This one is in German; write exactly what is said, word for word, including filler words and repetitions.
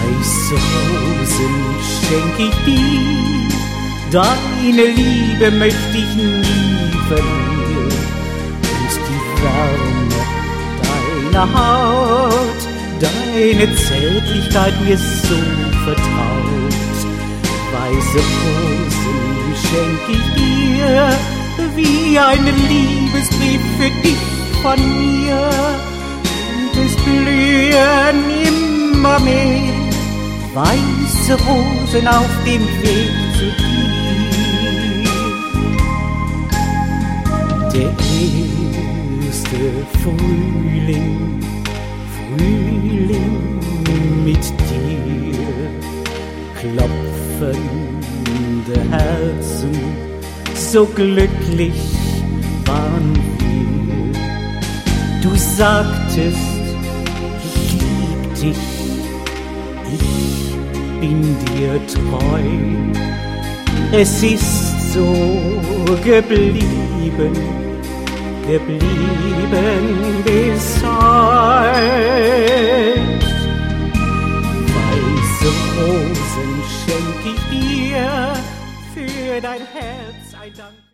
Weiße Rosen schenk ich dir, deine Liebe möcht ich nie verlieren. Und die Wärme deiner Haut, deine Zärtlichkeit mir so vertraut. Weiße Rosen schenk ich dir, wie ein Liebesbrief für dich von mir. Und es blühen immer mehr weiße Rosen auf dem Weg zu dir. Der erste Frühling, Frühling mit dir, klopfende Herzen, so glücklich waren wir. Du sagtest, ich lieb dich, ich bin dir treu. Es ist so geblieben, geblieben bis heut. Weiße Rosen schenk ich dir, für dein Herz ein Dank.